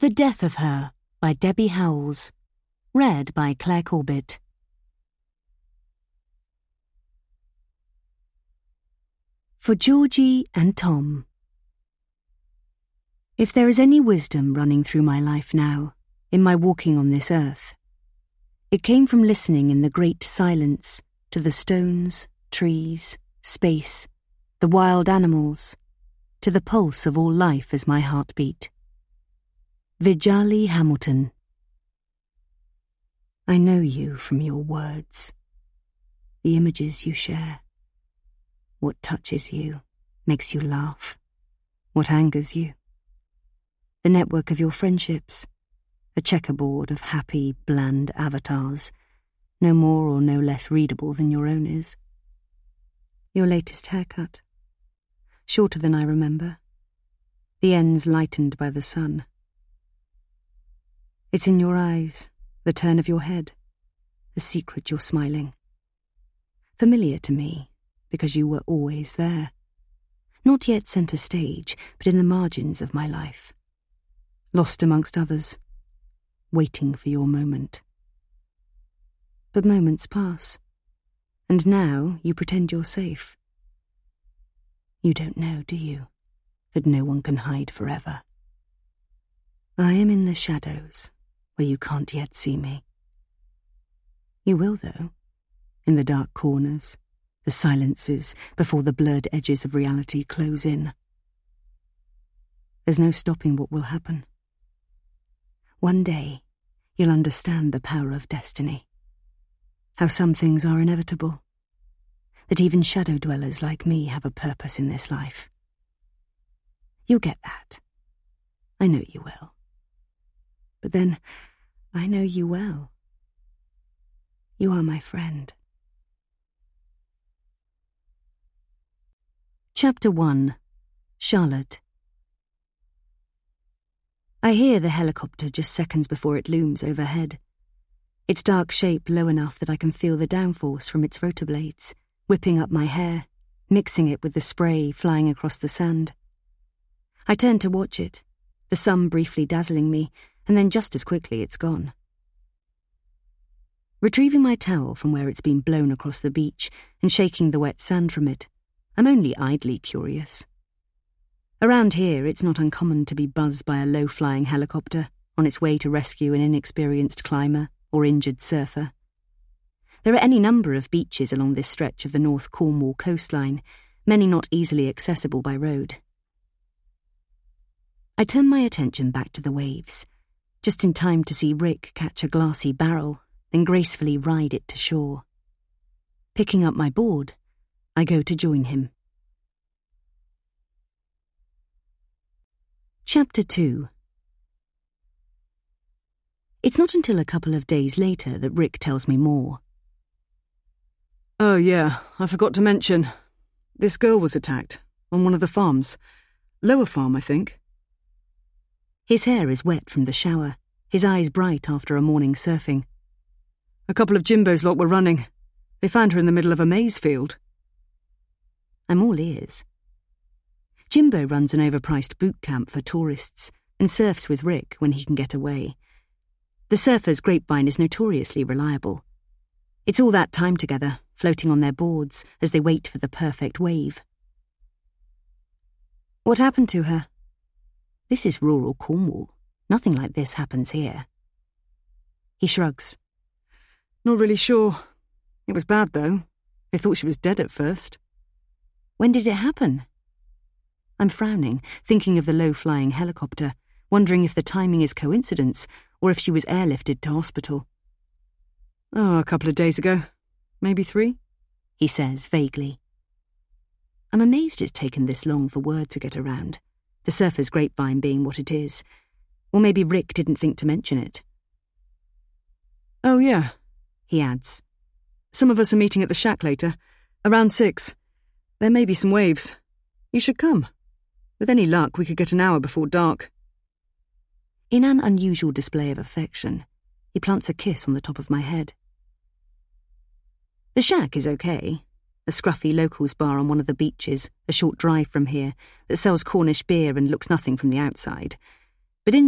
The Death of Her by Debbie Howells. Read by Claire Corbett. For Georgie and Tom. If there is any wisdom running through my life now, in my walking on this earth, it came from listening in the great silence to the stones, trees, space, the wild animals, to the pulse of all life as my heart beat. Vijali Hamilton. I know you from your words, the images you share, what touches you, makes you laugh, what angers you, the network of your friendships, a checkerboard of happy, bland avatars, no more or no less readable than your own is. Your latest haircut, shorter than I remember, the ends lightened by the sun. It's in your eyes, the turn of your head, the secret you're smiling. Familiar to me, because you were always there. Not yet centre stage, but in the margins of my life. Lost amongst others, waiting for your moment. But moments pass, and now you pretend you're safe. You don't know, do you, that no one can hide forever? I am in the shadows, where you can't yet see me. You will, though, in the dark corners, the silences before the blurred edges of reality close in. There's no stopping what will happen. One day, you'll understand the power of destiny, how some things are inevitable, that even shadow dwellers like me have a purpose in this life. You'll get that. I know you will. But then, I know you well. You are my friend. Chapter 1. Charlotte. I hear the helicopter just seconds before it looms overhead. Its dark shape low enough that I can feel the downforce from its rotor blades, whipping up my hair, mixing it with the spray flying across the sand. I turn to watch it, the sun briefly dazzling me, and then just as quickly it's gone. Retrieving my towel from where it's been blown across the beach and shaking the wet sand from it, I'm only idly curious. Around here, it's not uncommon to be buzzed by a low-flying helicopter on its way to rescue an inexperienced climber or injured surfer. There are any number of beaches along this stretch of the North Cornwall coastline, many not easily accessible by road. I turn my attention back to the waves, just in time to see Rick catch a glassy barrel, then gracefully ride it to shore. Picking up my board, I go to join him. Chapter 2. It's not until a couple of days later that Rick tells me more. Oh yeah, I forgot to mention. This girl was attacked, on one of the farms. Lower Farm, I think. His hair is wet from the shower, his eyes bright after a morning surfing. A couple of Jimbo's lot were running. They found her in the middle of a maize field. I'm all ears. Jimbo runs an overpriced boot camp for tourists and surfs with Rick when he can get away. The surfers' grapevine is notoriously reliable. It's all that time together, floating on their boards as they wait for the perfect wave. What happened to her? This is rural Cornwall. Nothing like this happens here. He shrugs. Not really sure. It was bad, though. They thought she was dead at first. When did it happen? I'm frowning, thinking of the low-flying helicopter, wondering if the timing is coincidence or if she was airlifted to hospital. Oh, a couple of days ago. Maybe 3, he says vaguely. I'm amazed it's taken this long for word to get around, the surfer's grapevine being what it is. Or maybe Rick didn't think to mention it. Oh yeah, he adds. Some of us are meeting at the shack later, around 6. There may be some waves. You should come. With any luck, we could get an hour before dark. In an unusual display of affection, he plants a kiss on the top of my head. The shack is okay. A scruffy locals bar on one of the beaches, a short drive from here, that sells Cornish beer and looks nothing from the outside. But